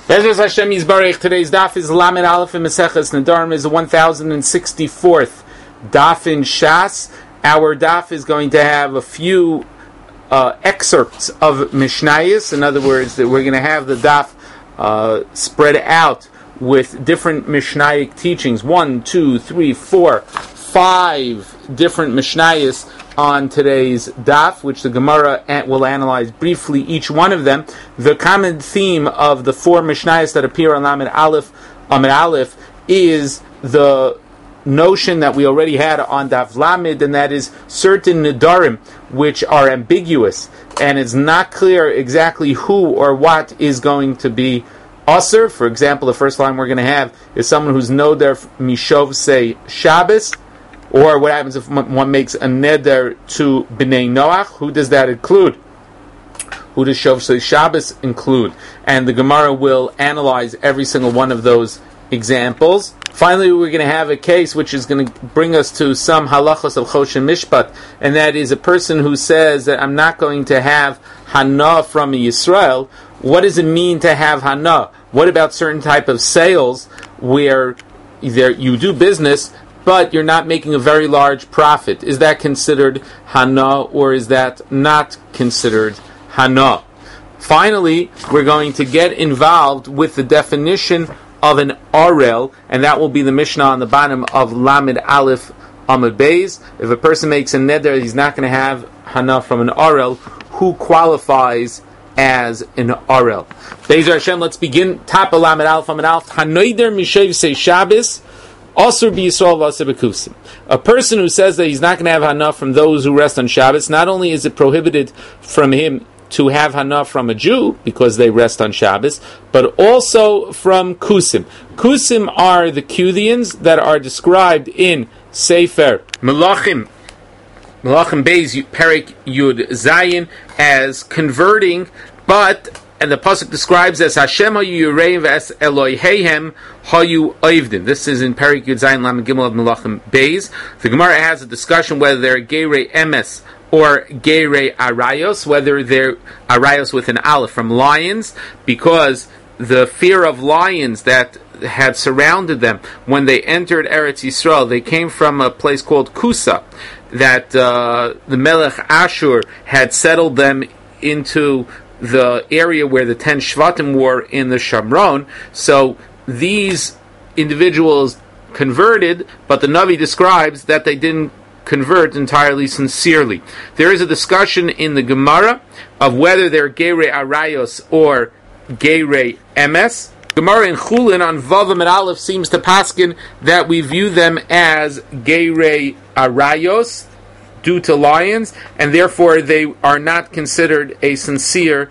Bezos Hashem Yisbarech. Today's daf is Lamed Aleph in Maseches Nedarim is the 1064th daf in Shas. Our daf is going to have a few excerpts of Mishnayos. In other words, that we're going to have the daf spread out with different Mishnaic teachings. 1, 2, 3, 4, 5 different Mishnayos on today's daf, which the Gemara will analyze briefly each one of them. The common theme of the 4 Mishnayos that appear on Amid Aleph is the notion that we already had on Daf Lamed, and that is certain Nedarim which are ambiguous, and it's not clear exactly who or what is going to be Aser. For example, the first line we're going to have is someone who's Noder Mishov say Shabbos. Or what happens if one makes a neder to B'nai Noach? Who does that include? Who does Shovsei Shabbos include? And the Gemara will analyze every single one of those examples. Finally, we're going to have a case which is going to bring us to some halachos of Choshen Mishpat, and that is a person who says that I'm not going to have Hana from Yisrael. What does it mean to have Hana? What about certain type of sales where either you do business but you're not making a very large profit? Is that considered Hana, or is that not considered Hana? Finally, we're going to get involved with the definition of an Arel, and that will be the Mishnah on the bottom of Lamed Aleph Amud Beis. If a person makes a neder, he's not going to have Hana from an Arel. Who qualifies as an Arel? Be'ezer Hashem, let's begin. Top of Lamed Aleph Amud Aleph. Hanoider Mishev say Shabbos. Also be Yisrael v'aseh b'kusim. A person who says that he's not going to have Hana from those who rest on Shabbos, not only is it prohibited from him to have Hana from a Jew, because they rest on Shabbos, but also from Kusim. Kusim are the Kudians that are described in Sefer Melachim Beis Perek Yud Zayin as converting, and the pasuk describes as Hashem hayu yireim v'es Eloheihem hayu oivdim. This is in Perek Yud Zayin Lamed Gimel of Melachim Beis. The Gemara has a discussion whether they're Geirei Emes or Geirei Arayos, whether they're Arayos with an Aleph from lions, because the fear of lions that had surrounded them when they entered Eretz Yisrael, they came from a place called Kusa, that the Melech Ashur had settled them into the area where the 10 Shvatim were in the Shamron. So these individuals converted, but the Navi describes that they didn't convert entirely sincerely. There is a discussion in the Gemara of whether they're Geirei Arayos or Geirei Emes. Gemara in Chulin on Vav and Aleph seems to paskin that we view them as Geirei Arayos due to lions, and therefore they are not considered a sincere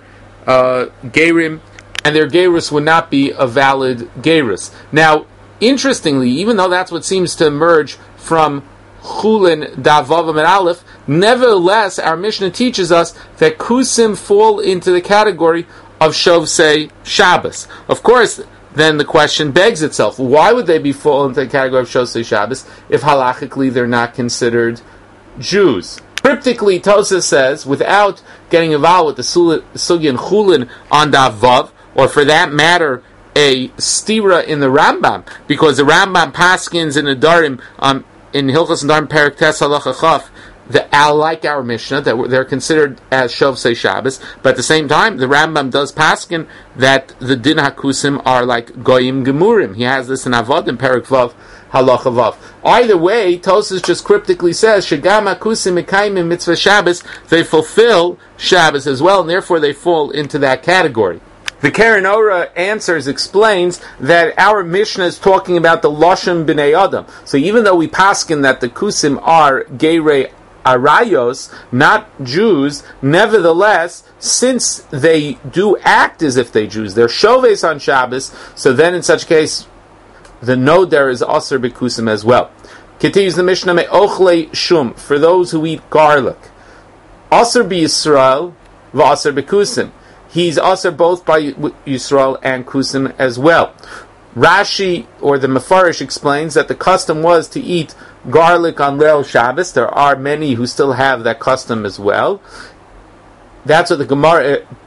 Geirim, and their Geirus would not be a valid Geirus. Now, interestingly, even though that's what seems to emerge from Chulin Davav and Aleph, nevertheless, our Mishnah teaches us that Kusim fall into the category of Shovsei Shabbos. Of course, then the question begs itself, why would they be fall into the category of Shovsei Shabbos if halachically they're not considered Jews? Cryptically, Tosas says, without getting involved with the Sugi and Chulin on Davav, or for that matter, a stira in the Rambam, because the Rambam paskins in Nedarim in Hilchos Nedarim Perek Tes Halacha Chaf, like our Mishnah, that they're considered as Shovsei Shabbos, but at the same time, the Rambam does paskin that the Din HaKusim are like Goyim Gemurim. He has this in Avad in Perek Vav Halacha Vav. Either way, Tosas just cryptically says Shegam HaKusim Mekayim Mitzvah Shabbos, they fulfill Shabbos as well, and therefore they fall into that category. The Keren Ora explains that our Mishnah is talking about the Loshem B'nei Adam. So even though we paskin that the Kusim are Geirei Arayos, not Jews, nevertheless, since they do act as if they Jews, they're Shoves on Shabbos, so then in such case, the Noder is Aser B'Kusim as well. Continues the Mishnah, Me'ochle Shum, for those who eat garlic. Aser B'Yisrael, V'Aser B'Kusim. He's Aser both by Yisrael and Kusim as well. Rashi, or the Mefarish, explains that the custom was to eat garlic on Leil Shabbos. There are many who still have that custom as well. That's what the Gemara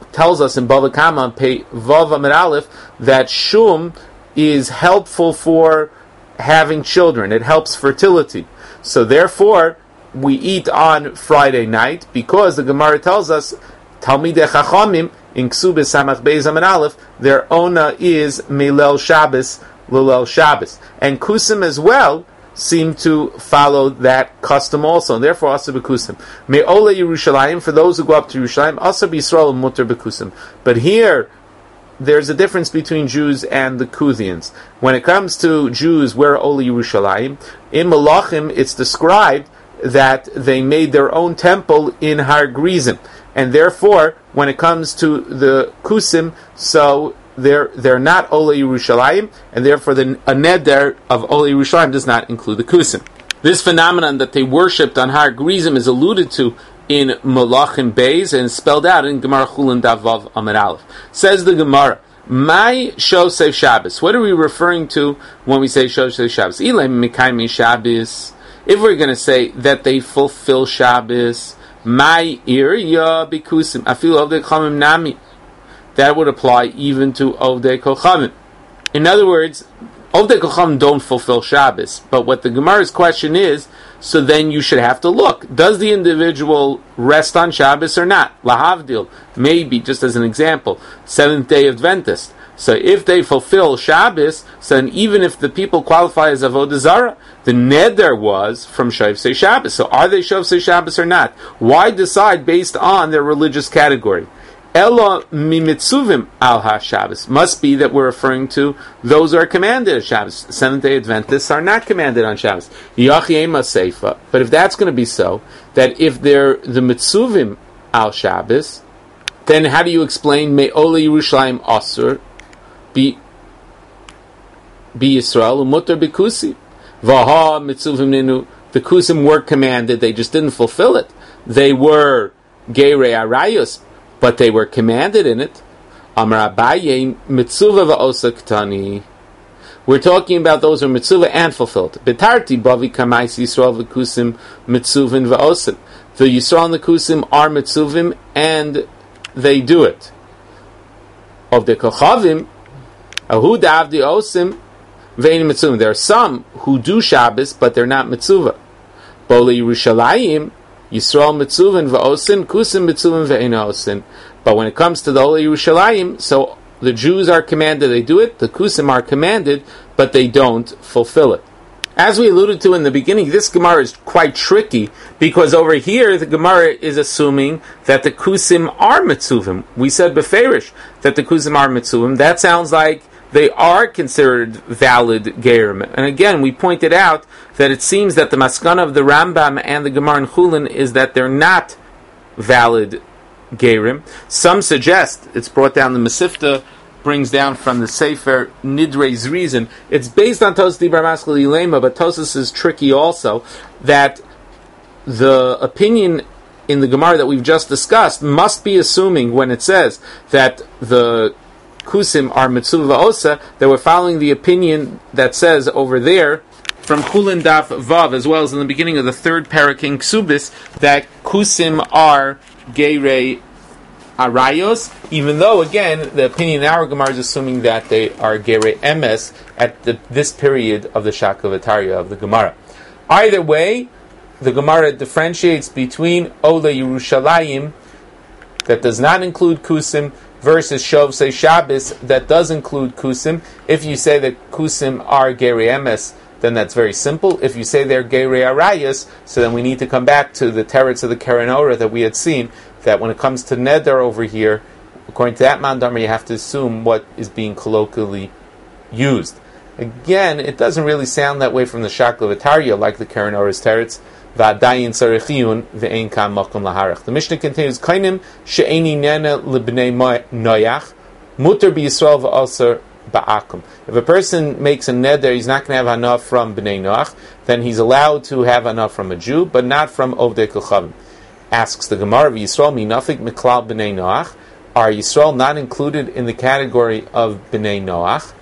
tells us in Bava Kama, Pei Vav Amid Aleph, that shum is helpful for having children. It helps fertility. So therefore, we eat on Friday night, because the Gemara tells us, Talmidei Chachamim, in Ksubis Samach Beis Amid Aleph, their ona is Meilel Shabbos, Lulel Shabbos. And Kusim as well seem to follow that custom also, and therefore also bekusim. Me'ole Yerushalayim, for those who go up to Yerushalayim, also b'Yisrael mutter bekusim. But here, there's a difference between Jews and the Kuthians. When it comes to Jews, we're Ole Yerushalayim. In Malachim, it's described that they made their own temple in Har Grizim, and therefore, when it comes to the Kusim, so they're not Ole Yerushalayim, and therefore a neder of Ole Yerushalayim does not include the Kusim. This phenomenon that they worshipped on Har Grizim is alluded to in Malachim Beis and spelled out in Gemara Chulin Davav Amid Aleph. Says the Gemara, "My Shosei Shabbos." What are we referring to when we say Shosei Shabbos? Ilay Mekaymi Shabbos. If we're going to say that they fulfill Shabbos, my irya bikusim afil ovdei kochavim nami. That would apply even to ovdei kochavim. In other words, ovdei kochavim don't fulfill Shabbos. But what the Gemara's question is, so then you should have to look. Does the individual rest on Shabbos or not? Lahavdil, maybe, just as an example, Seventh-day Adventist. So if they fulfill Shabbos, so then even if the people qualify as Avodah Zarah, the neder was from Shovsei Shabbos. So are they Shovsei Shabbos or not? Why decide based on their religious category? Elo mimitzuvim al ha-Shabbos. Must be that we're referring to those who are commanded at Shabbos. Seventh-day Adventists are not commanded on Shabbos. Yachiyema seifa. But if that's going to be so, that if they're the mitzuvim al Shabbos, then how do you explain Me'ole Yerushalayim Asur Bi Yisrael Umutter Bikusi? Vaha mitzuvim ninu. The Kusim were commanded, they just didn't fulfill it. They were Geirei Arayos, but they were commanded in it. Amar Abaye mitzuva va'osa ktani. We're talking about those who are mitzuva and fulfilled. Betarti bavi kamais Yisrael v'kusim mitzuvin va'osim. The Yisrael and the Kusim are mitzuvim and they do it. Of the kochavim, ahu davdi osim vein mitzuvim. There are some who do Shabbos, but they're not mitzuva. Bole Yerushalayim, Yisrael mitzuvin va'osin, Kusim mitzuvin ve'ein osin. But when it comes to the Ole Yerushalayim, so the Jews are commanded, they do it. The Kusim are commanded, but they don't fulfill it. As we alluded to in the beginning, this Gemara is quite tricky, because over here the Gemara is assuming that the Kusim are mitzuvim. We said beferish that the Kusim are mitzuvim. That sounds like they are considered valid Gerim. And again, we pointed out that it seems that the Maskana of the Rambam and the Gemara in Chulin is that they're not valid Gerim. Some suggest, it's brought down, the Mesifta brings down from the Sefer Nidrei's reason. It's based on Tosas Dibar Maskal Ilema, but Tosas is tricky also, that the opinion in the Gemara that we've just discussed must be assuming, when it says that the Kusim are Mitzuva Osa, that we're following the opinion that says over there from Chulin Daf Vav, as well as in the beginning of the third parak in Ksubis, that Kusim are Geirei Arayos, even though, again, the opinion in our Gemara is assuming that they are Geirei Emes at this period of the Shakavatariya of the Gemara. Either way, the Gemara differentiates between Ole Yerushalayim, that does not include Kusim, versus Shovsei Shabbos, that does include Kusim. If you say that Kusim are Geirei Emes, then that's very simple. If you say they're Geirei Arayos, so then we need to come back to the teretz of the Keren Orah that we had seen, that when it comes to Neder over here, according to that Mandamar, you have to assume what is being colloquially used. Again, it doesn't really sound that way from the Shakavatariya, like the Keren Orah's teretz. V'adayin tzarechiyun ve'ein kam makom laharach. The Mishnah continues, Kainim she'eni nena lebnei noyach, muter b'Yisrael v'aser ba'akum. If a person makes a neder, he's not going to have enough from bnei Noach, then he's allowed to have enough from a Jew, but not from ovdei kochavim. Asks the Gemara, Yisrael minafik miklal bnei Noach. Are Yisrael not included in the category of bnei Noach?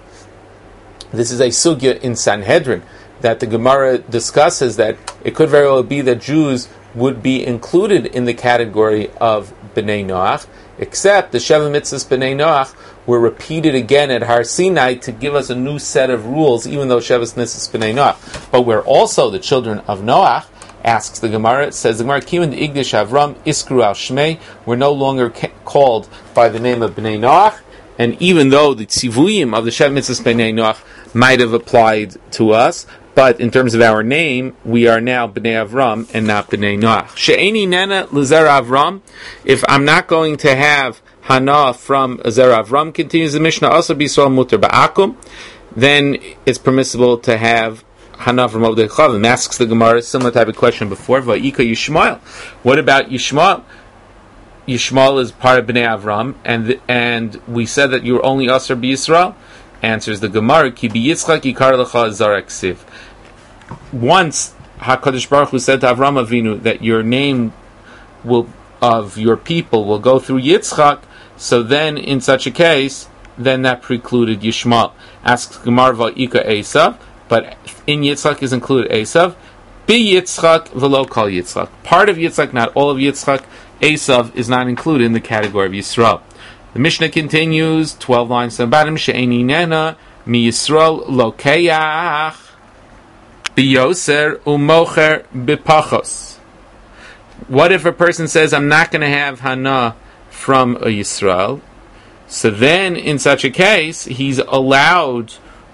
This is a sugya in Sanhedrin, that the Gemara discusses that it could very well be that Jews would be included in the category of Bnei Noach, except the Sheva Mitzvahs B'nai Noach were repeated again at Har Sinai to give us a new set of rules, even though Sheva Mitzvahs B'nai Noach. But we're also the children of Noach, asks the Gemara. It says the Gemara, Kiman the Igdish Avram Iskru al Shmei, we're no longer called by the name of B'nai Noach, and even though the tzivuyim of the Sheva Mitzvahs B'nai Noach might have applied to us, but in terms of our name, we are now B'nai Avram and not B'nai Noach. She'eni nena l'zera Avram, if I'm not going to have Hana from Zera Avram, continues the Mishnah, also B'Yisrael muter ba'akum, then it's permissible to have Hana from Ovdei Chavim. Asks the Gemara, similar type of question before, Va'ika Yishmael. What about Yishmael? Yishmael is part of B'nai Avram, and we said that you're only Asher B'Yisrael. Answers the Gemara, Ki B'Yitzchak Yikar Lecha Zara Ksiv. Once HaKadosh Baruch Hu said to Avram Avinu that your name of your people will go through Yitzchak, so then in such a case, then that precluded Yishmael. Asks Gemara Va'ika Esav, but in Yitzchak is included Esav. Bi Yitzchak v'lo kol Yitzchak. Part of Yitzchak, not all of Yitzchak. Esav is not included in the category of Yisrael. The Mishnah continues, 12 lines to the bottom, She'eni nena mi Yisrael lokeach biyoser umocher bipachos. What if a person says, I'm not going to have Hana from a Yisrael? So then, in such a case, he's allowed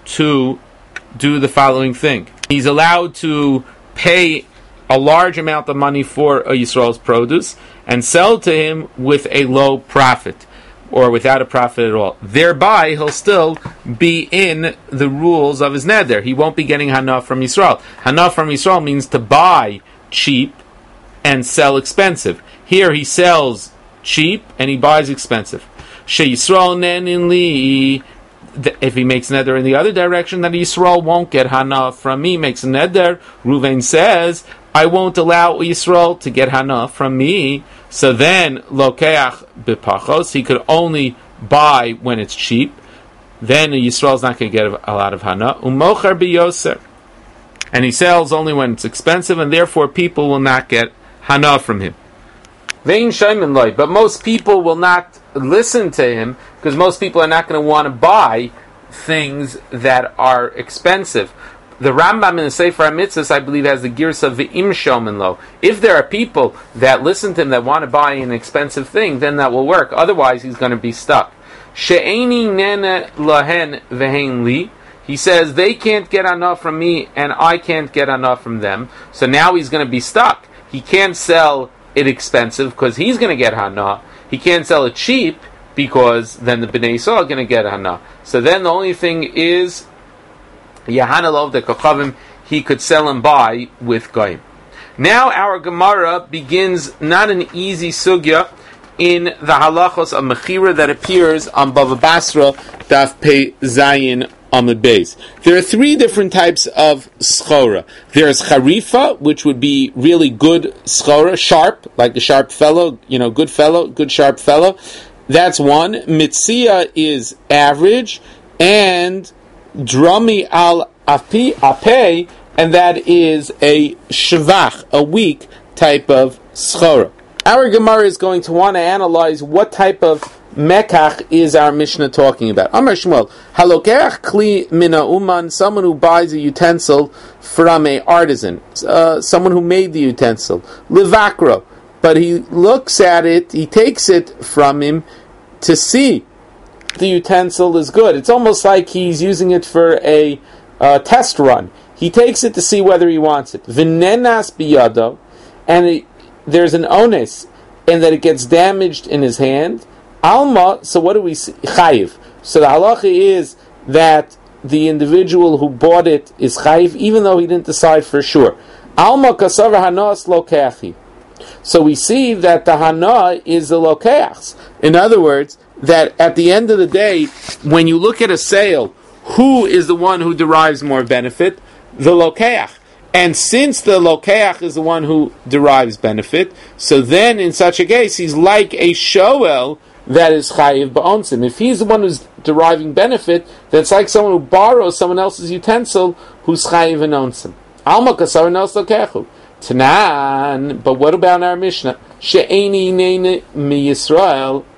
to do the following thing. He's allowed to pay a large amount of money for a Yisrael's produce and sell to him with a low profit, or without a profit at all. Thereby, he'll still be in the rules of his neder. He won't be getting Hana from Yisrael. Hana from Yisrael means to buy cheap and sell expensive. Here he sells cheap and he buys expensive. She Yisrael nenin li. If he makes neder in the other direction, then Yisrael won't get Hana from me. Makes a neder. Ruvain says, I won't allow Yisrael to get Hana from me. So then, lokeach bipachos, he could only buy when it's cheap. Then Yisrael's not going to get a lot of Hana. Umocher biyoser, and he sells only when it's expensive, and therefore people will not get Hana from him. Vein shaymin loy, but most people will not listen to him, because most people are not going to want to buy things that are expensive. The Rambam in the Sefer HaMitzvos, I believe, has the gears of Ve'im shomin lo. If there are people that listen to him that want to buy an expensive thing, then that will work. Otherwise, he's going to be stuck. She'eni nene lahen ve'hen li. He says, they can't get enough from me, and I can't get enough from them. So now he's going to be stuck. He can't sell it expensive, because he's going to get Hana. He can't sell it cheap, because then the Bnei Yisrael are going to get Hana. So then the only thing is, Yahana Lov de Kochavim, he could sell and buy with Goyim. Now our Gemara begins not an easy sugya in the halachos of Mechira that appears on Bava Basra, Daf Pei Zayin Amud Beis. There are three different types of schora. There is charifa, which would be really good schora, sharp, like a sharp fellow, good fellow, good sharp fellow. That's one. Mitzia is average, and Drami al ape, and that is a shvach, a weak type of schora. Our Gemara is going to want to analyze what type of mekach is our Mishnah talking about. Amar Shmuel, halokeach kli mina uman, someone who buys a utensil from a artisan, someone who made the utensil, livakro, but he looks at it, he takes it from him to see the utensil is good. It's almost like he's using it for a test run. He takes it to see whether he wants it. V'nenas biyado, and there's an onus, and that it gets damaged in his hand. Alma, so what do we see? Chayiv. So the halacha is that the individual who bought it is chayiv, even though he didn't decide for sure. Alma kasavar hanas lokeachi. So we see that the hana is the lokeachs. In other words, that at the end of the day, when you look at a sale, who is the one who derives more benefit? The lokeach. And since the lokeach is the one who derives benefit, so then in such a case, he's like a shoel that is chayiv ba'onsim. If he's the one who's deriving benefit, that's like someone who borrows someone else's utensil who's chayiv and onsim. Alma kasar nos lokechu. Tanan, but what about our Mishnah? She'eni nene mi Yisrael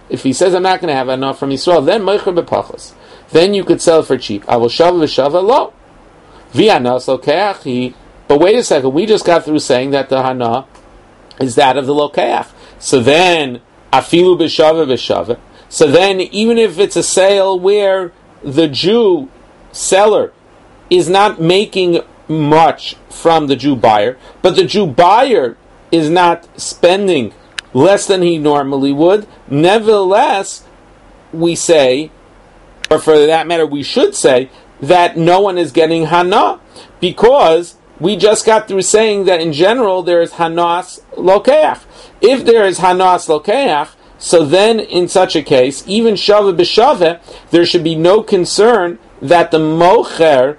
if he says I'm not going to have hana from Yisrael, then moicher bepachos. Then you could sell it for cheap. I will shava v'shava lo. V'hanas lokeach. But wait a second, we just got through saying that the hana is that of the lokeach. So then, afilu b'shava v'shava. So then, even if it's a sale where the Jew seller is not making much from the Jew buyer, but the Jew buyer is not spending less than he normally would, nevertheless, we say, or for that matter, we should say, that no one is getting hana, because we just got through saying that in general there is hanas lokeach. If there is hanas lokeach, so then in such a case, even shava b'shava, there should be no concern that the mocher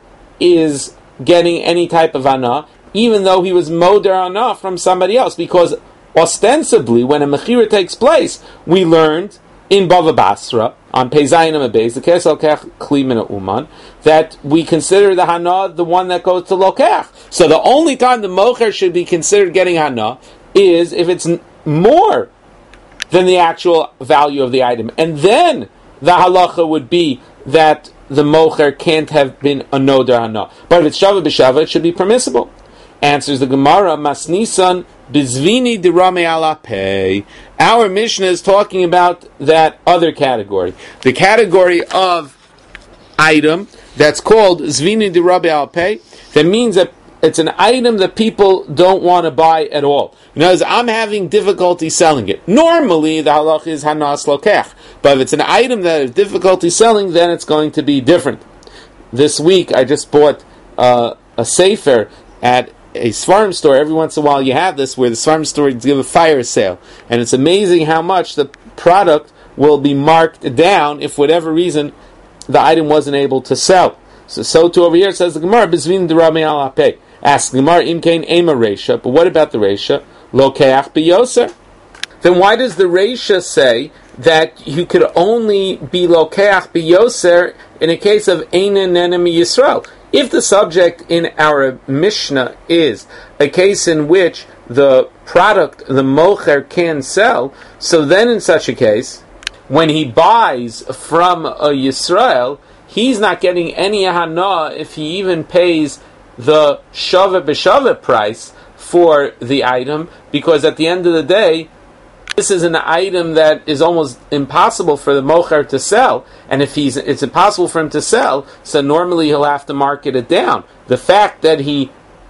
is getting any type of hana, even though he was moder hana from somebody else, because ostensibly, when a mechira takes place, we learned in Bava Basra, on Peizayin Amabez, the Kesel Kech Klimina Uman, that we consider the hana the one that goes to Lokech. So the only time the mocher should be considered getting hana is if it's more than the actual value of the item. And then the halacha would be that the mocher can't have been a noder hana. But if it's shava b'shava, it should be permissible. Answers the Gemara, Masnisan bizvini dirame ala pei. Our Mishnah is talking about that other category. The category of item that's called zvini dirame ala pei. That means that it's an item that people don't want to buy at all. In other words, I'm having difficulty selling it. Normally, the halach is hanas lokech. But if it's an item that I have difficulty selling, then it's going to be different. This week, I just bought a sefer at a Svarim store. Every once in a while you have this, where the Svarim store give a fire sale. And it's amazing how much the product will be marked down if, for whatever reason, the item wasn't able to sell. So too over here it says the Gemara, Bizvin D'Rami Al Apei. Ask the Gemara, Imkain Ema Reisha. But what about the Reisha? Lokeach B'yoser. Then why does the Reisha say that you could only be Lokeach B'yoser in a case of Einen Enemy Yisrael? If the subject in our Mishnah is a case in which the product, the mocher, can sell, so then in such a case, when he buys from a Yisrael, he's not getting any hana if he even pays the shava b'shava price for the item, because at the end of the day, this is an item that is almost impossible for the mocher to sell, and if it's impossible for him to sell, so normally he'll have to market it down. The fact that the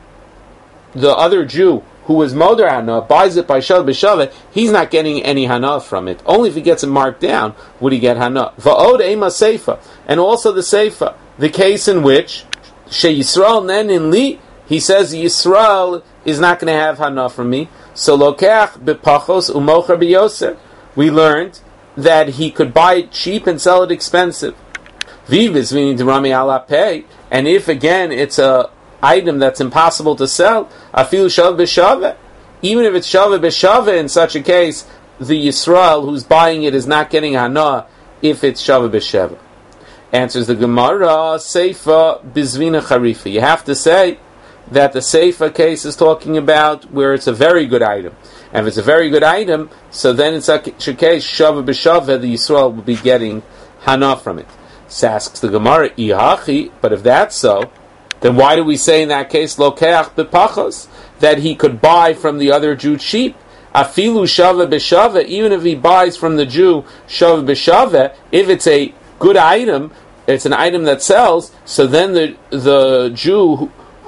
other Jew who was moder hana buys it by shava b'shava, he's not getting any hana from it. Only if he gets it marked down would he get hana. Va'od ema seifa, and also the seifa, the case in which she Yisrael nen in li, he says Yisrael is not going to have hana from me. So lokeach bepachos umocher b'yoser. We learned that he could buy it cheap and sell it expensive. Vivis v'ini d'rami ala pei. And if again it's a item that's impossible to sell, afilu shav b'shava. Even if it's shava b'shava, in such a case, the Yisrael who's buying it is not getting hana if it's shava b'shava. Answers the Gemara, seifa bizvina charifa. You have to say that the seifa case is talking about where it's a very good item. And if it's a very good item, so then in such a case, shava b'shava, the Yisrael will be getting hana from it. So asks the Gemara, ihachi, but if that's so, then why do we say in that case, lokeach b'pachos, that he could buy from the other Jew cheap? Afilu shava b'shava, even if he buys from the Jew shava b'shava, if it's a good item, it's an item that sells, so then the Jew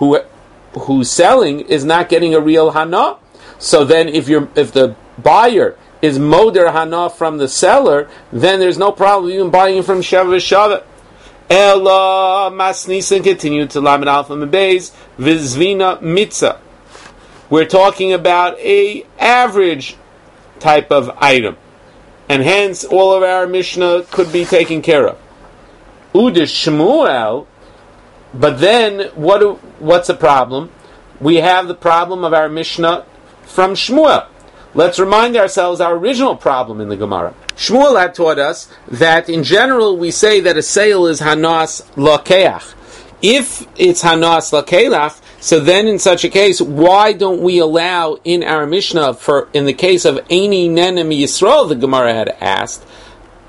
who's selling is not getting a real hana. So then if the buyer is moder hana from the seller, then there's no problem even buying it from shava b'shava. Ella Masnisan continued to Lamed Alpha Mebeis Vizvina Mitzah. We're talking about a average type of item, and hence all of our Mishnah could be taken care of. Ude Shmuel, but then what's the problem? We have the problem of our Mishnah from Shmuel. Let's remind ourselves our original problem in the Gemara. Shmuel had taught us that in general we say that a sale is hanas lakeach. If it's hanas lakelach, so then in such a case, why don't we allow in our Mishnah, in the case of Eini Nenem Yisrael, the Gemara had asked,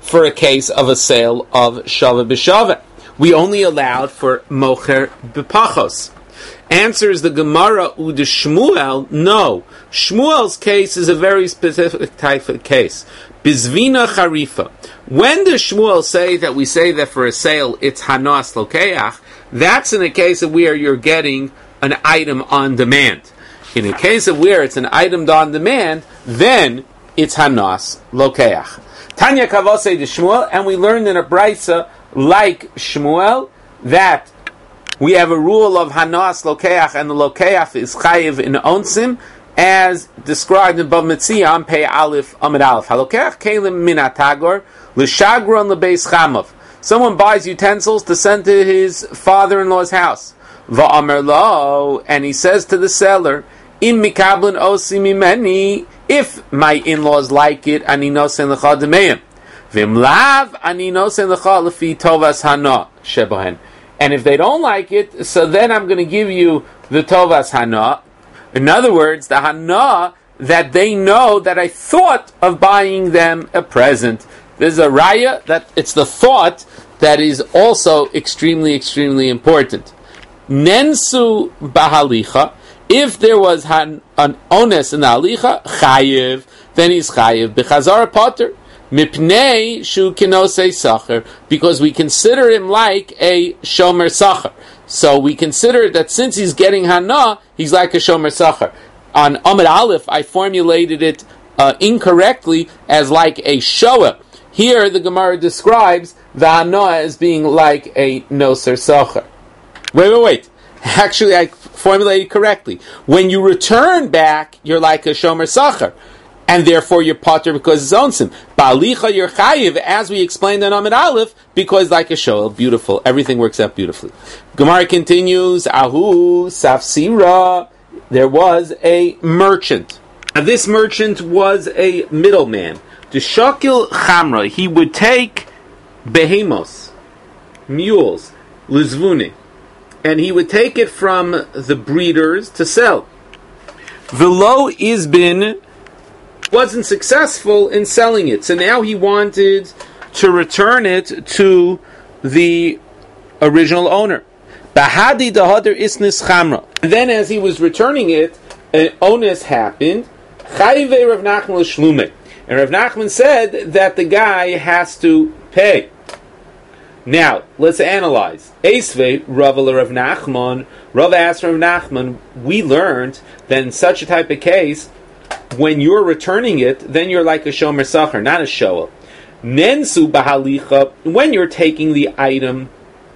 for a case of a sale of shava b'shava. We only allowed for mocher b'pachos. Answers the Gemara Ude Shmuel, no. Shmuel's case is a very specific type of case. Bizvina Charifa. When does Shmuel say that we say that for a sale it's Hanas Lokeach? That's in a case of where you're getting an item on demand. In a case of where it's an item on demand, then it's Hanas Lokeach. Tanya Kavose de Shmuel, and we learned in a Braisa like Shmuel that we have a rule of Hanas Lokeach, and the Lokeach is Chayiv in Onsim, as described in Bav Metzia on Pei Aleph Amid Aleph. Halokeach Kelim Min Atagor L'Shagron L'Beis Chamav. Someone buys utensils to send to his father-in-law's house. Va'amer lo, and he says to the seller, Im Mikablin Osi Mimeni, if my in-laws like it, Ani Nosen L'cha Demeim. Vim Lav Ani Nosen L'cha L'fi Tovas Hana Shebohen. And if they don't like it, so then I'm going to give you the Tovas Hana. In other words, the Hana that they know that I thought of buying them a present. There's a raya that it's the thought that is also extremely, extremely important. Nensu bahalicha. If there was an ones in the halicha, chayiv, then he's chayiv. Bechazara potter. Mipnei shu kinosei sacher, because we consider him like a shomer sacher. So we consider that since he's getting hana, he's like a shomer sacher. On Amid Aleph, I formulated it incorrectly as like a shoah. Here, the Gemara describes the hana as being like a noser sacher. Wait. Actually, I formulated correctly. When you return back, you're like a shomer sacher. And therefore you're potter because it's onsim. Ba'alicha you're chayiv, as we explained on Amid Aleph, because like a shoel, beautiful. Everything works out beautifully. Gemara continues, Ahu Safsira, there was a merchant. Now this merchant was a middleman. The Shakil Chamra, he would take behemos, mules, lizvune, and he would take it from the breeders to sell. Velo Izbin wasn't successful in selling it, so now he wanted to return it to the original owner. Bahadi dahadar isnis chamra. And then, as he was returning it, an onus happened. Chayve Rav Nachman l'shlume, and Rav Nachman said that the guy has to pay. Now, let's analyze. Esvei Rav Rav Nachman. Rav asked Rav Nachman. We learned that in such a type of case, when you're returning it, then you're like a shomer sacher, not a shoel. Nensu bahalicha, when you're taking the item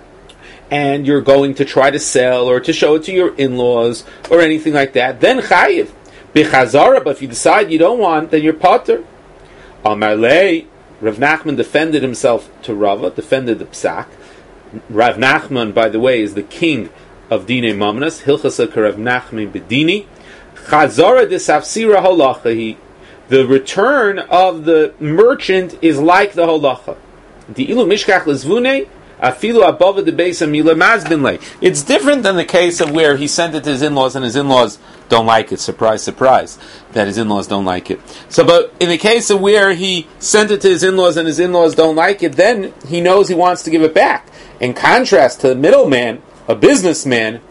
and you're going to try to sell or to show it to your in-laws or anything like that, then chayiv. Bechazara, but if you decide you don't want, then you're potter. Amar lei, Rav Nachman defended himself to Rava, defended the psak. Rav Nachman, by the way, is the king of Dinei Mamnas. Hilchasa Rav Nachman bedini. Chazara de safsira holacha. The return of the merchant is like the holacha. The ilu mishkach lezvune afilu above the base of mila mazbin lei. It's different than the case of where he sent it to his in-laws and his in-laws don't like it. Surprise, surprise, that his in-laws don't like it. So, but in the case of where he sent it to his in-laws and his in-laws don't like it, then he knows he wants to give it back. In contrast to the middleman, a businessman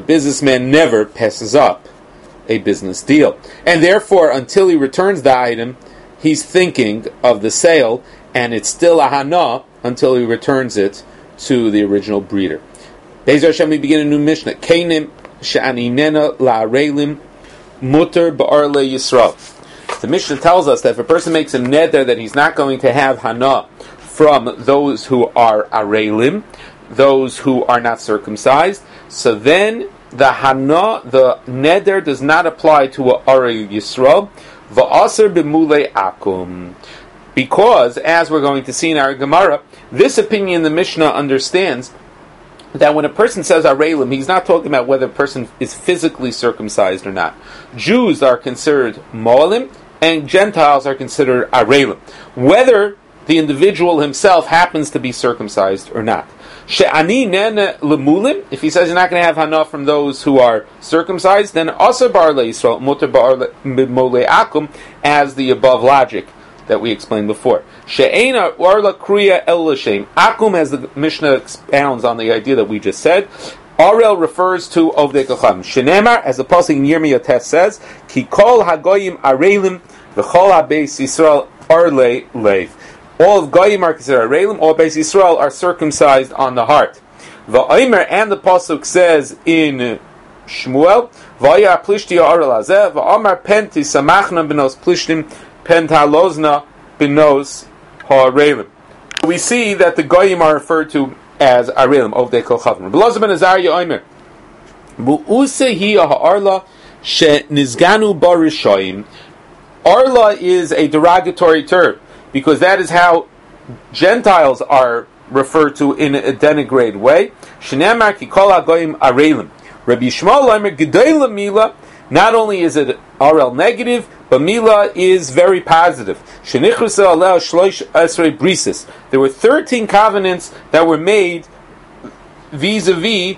never passes up a business deal. And therefore, until he returns the item, he's thinking of the sale, and it's still a hana until he returns it to the original breeder. Be'ezer Hashem, we begin a new Mishnah. Keinim she'aninena la'arelim muter ba'ar le Yisrael. The Mishnah tells us that if a person makes a neder that he's not going to have hana from those who are arelim, those who are not circumcised, so then the hana, the neder, does not apply to a Arei Yisrael. Va'aser b'mulei akum. Because, as we're going to see in our Gemara, this opinion the Mishnah understands that when a person says arelim, he's not talking about whether a person is physically circumcised or not. Jews are considered moalim, and Gentiles are considered arelim. Whether the individual himself happens to be circumcised or not. She'ani nene lemulim, if he says you're not going to have hana from those who are circumcised, then also bar le Yisrael, muter bar mole akum, as the above logic that we explained before. She'ena orla kriya el l'shem. Akum, as the Mishnah expounds on the idea that we just said, Arel refers to Ovdei Chacham. Shenemar, as the pasuk in Yirmiyah Tes says, Ki kol hagoyim arelim v'chol habeis Yisrael arle leiv. All of goyim are considered arelim. All Beis Yisrael are circumcised on the heart. V'omer, and the pasuk says in Shmuel, V'aya plishti arel hazeh v'amar pen tisamachna b'nos plishtim pen talozna b'nos ha'arelim. We see that the goyim are referred to as arelim of the kolchavim. Belazar ben Azariah Omer, Bu'use hi ha'arla she nizganu barishoyim. Arla is a derogatory term because that is how Gentiles are referred to in a denigrated way. Shenamar ki kol hagoyim arelim. Rabbi Yishmael Omer gedayla mila. Not only is it arel negative, but mila is very positive. Shenichrusa aleh shloish esrei brises. There were 13 covenants that were made vis-a-vis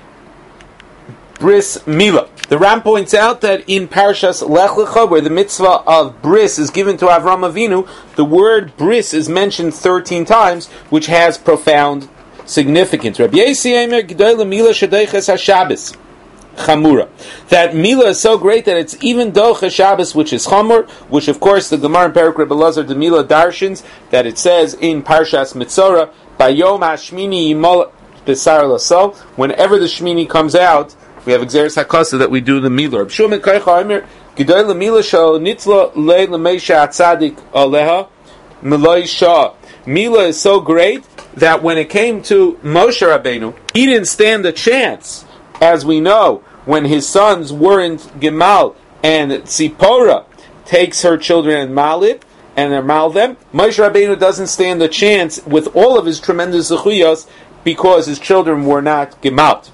bris mila. The Ram points out that in Parashas Lech Lecha, where the mitzvah of bris is given to Avram Avinu, the word bris is mentioned 13 times, which has profound significance. Rabbi Yossi Omer gedayla mila shadeiches haShabbos. Chamura. That Mila is so great that it's even Docha Shabbos, which is Chamur, which of course the Gemara in Perek Rebbe Elazar de Mila darshins, that it says in Parshas Mitzorah, Bayom HaShmini Yimol Besar Laso, whenever the Shmini comes out, we have Xeris HaKosa that we do the Mila. Reb Shimon Koicha Omer, G'day LaMila Shal Nitzla Le LaMeisha Atzadik Aleha Meloi Shah. Mila is so great that when it came to Moshe Rabbeinu, he didn't stand a chance, as we know, when his sons weren't Gemal, and Tzipora takes her children and Malib, and they mal them, Moshe Rabbeinu doesn't stand a chance with all of his tremendous zechuyos because his children were not Gemalt.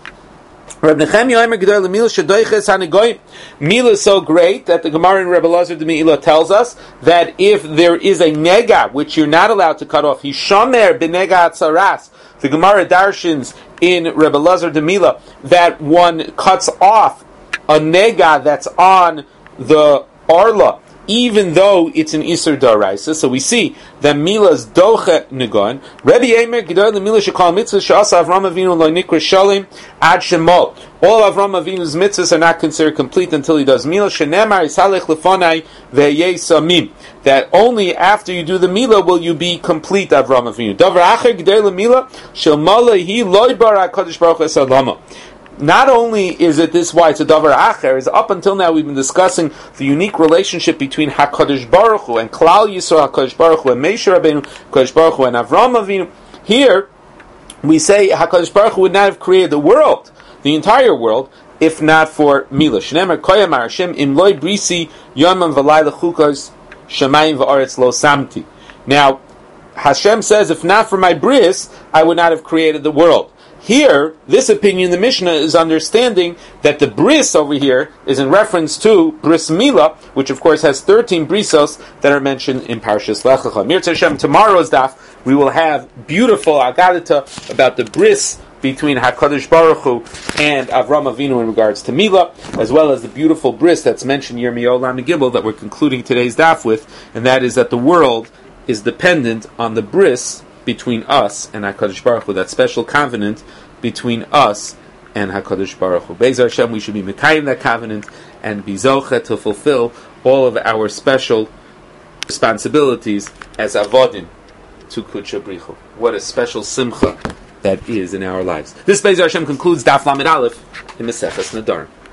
Mila is so great that the Gemara in Rebbe Elazar de Meila tells us that if there is a nega which you're not allowed to cut off, Hishamer b'nega atzaras. The Gemara darshins in Rebbe Elazar de Meila that one cuts off a nega that's on the arla, even though it's an Isur Daraisa. So we see that Mila's Doche Negon. Rebbe Eimer Gedol the Mila Shekal Mitzvah Shasa Avram Avinu Lo Nikra Shalim Ad Shemol. All Avram Avinu's mitzvahs are not considered complete until he does Mila. Shenemar Yisalech Lefonai Ve'yei Samim. That only after you do the Mila will you be complete, Avram Avinu. Davar Acher Gedol Mila Shel Mala Hi Loi Bara Kodesh Baruch Esalama. Not only is it this why it's a davar acher, is up until now we've been discussing the unique relationship between HaKadosh Baruch Hu and Klal Yisrael HaKadosh Baruch Hu and Moshe Rabbeinu HaKadosh Baruch Hu and Avram Avinu. Here we say HaKadosh Baruch Hu would not have created the world, the entire world, if not for Mila. Shnemer Koyam Hashem Im Loi Brisi Yomam V'Layla Chukas Shemayim V'Aretz Lo Samti. Now Hashem says, if not for my bris, I would not have created the world. Here, this opinion, the Mishnah is understanding that the bris over here is in reference to bris Mila, which of course has 13 brisos that are mentioned in Parshas Lech Lecha. Mir Hashem, tomorrow's daf, we will have beautiful Agadita about the bris between HaKadosh Baruch Hu and Avram Avinu in regards to Mila, as well as the beautiful bris that's mentioned Yirmiyahu Lamed Gimel that we're concluding today's daf with, and that is that the world is dependent on the bris between us and HaKadosh Baruch Hu, that special covenant between us and HaKadosh Baruch Hu. Be'ezer Hashem, we should be mekayim that covenant and be zoche to fulfill all of our special responsibilities as avodim to Kudsha Brichu. What a special simcha that is in our lives. This Be'ezer Hashem concludes Daf Lamed Aleph in Maseches Nedarim.